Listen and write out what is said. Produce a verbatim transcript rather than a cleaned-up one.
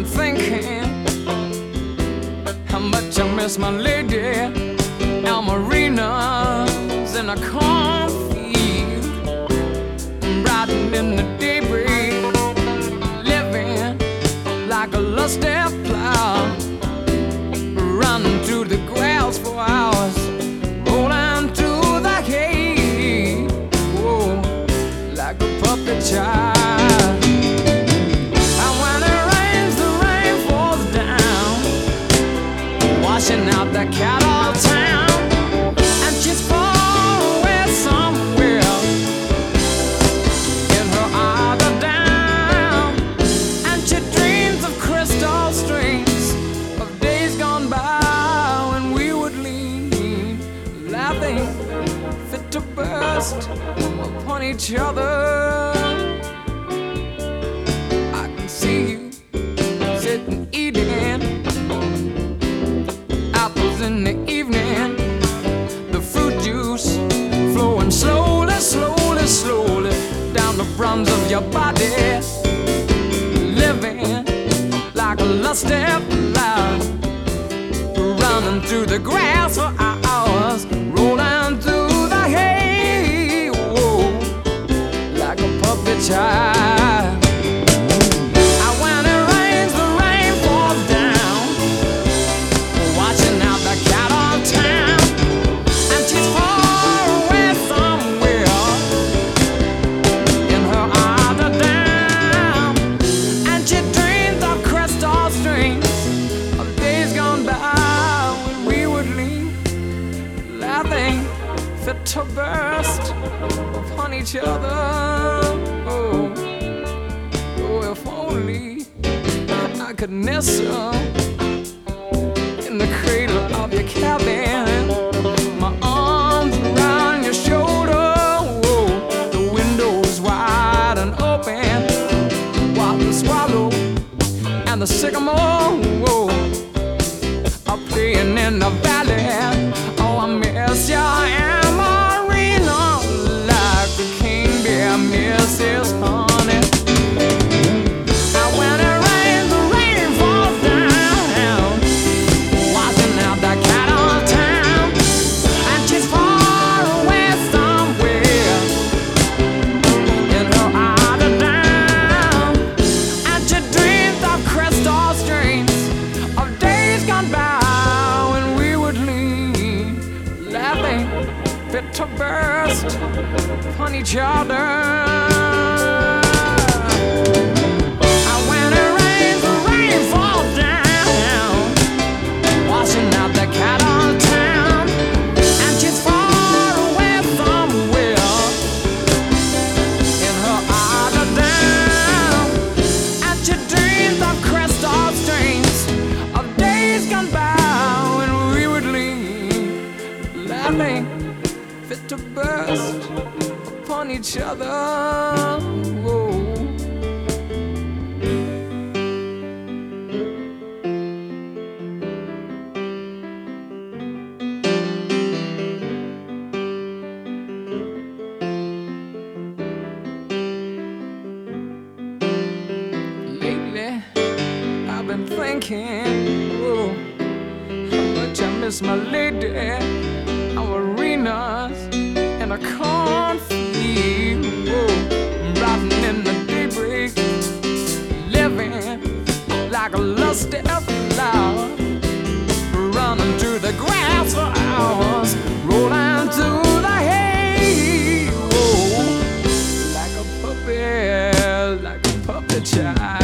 been thinking how much I miss my lady. Almarina's in a cornfield, riding in the daybreak, living like a lusty plow, running through the grass for hours, rolling through the hay, oh, like a puppet child. And when it rains, the rain falls down, washing out the cattle town. And she's far away somewhere, in her other down. And she dreams of crystal strings, of days gone by when we would lean, laughing, fit to burst upon each other. I can see you sitting eating apples in the evening, the fruit juice flowing slowly, slowly, slowly down the fronts of your body, living like a lusty flower, running through the grass for hours, rolling through the hay, whoa, like a puppet child. And when it rains, the rain falls down, washing out the cattle town. And she's far away somewhere, in her other down. And she dreams of crystal strings, of days gone by when we would lean, laughing, fit to burst upon each other. Oh, oh, if only I could nestle in the cradle of your cabin, my arms around your shoulder, oh, the windows wide and open, while the swallow and the sycamore, oh, are playing in the valley. Oh, I miss ya, Almarina, like the king bear misses honey. And when it rains, the rain falls down, washing out the cattle town. And she's far away somewhere, in her other down. And she dreams of crystal strings, of days gone by when we would lean, laughing, fit to burst upon each other. And when it rains, the rain falls down, washing out the cattle town. And she's far away somewhere, in her other down. And she dreams of crystal strings, of days gone by when we would lean, laughing, fit to burst upon each other. Whoa. Lately, I've been thinking, whoa, how much I miss my lady. Almarina's in a cornfield, whoa, riding in the daybreak, living like a lusty flower, running through the grass for hours, rolling through the hay, whoa, like a puppet, like a puppet child.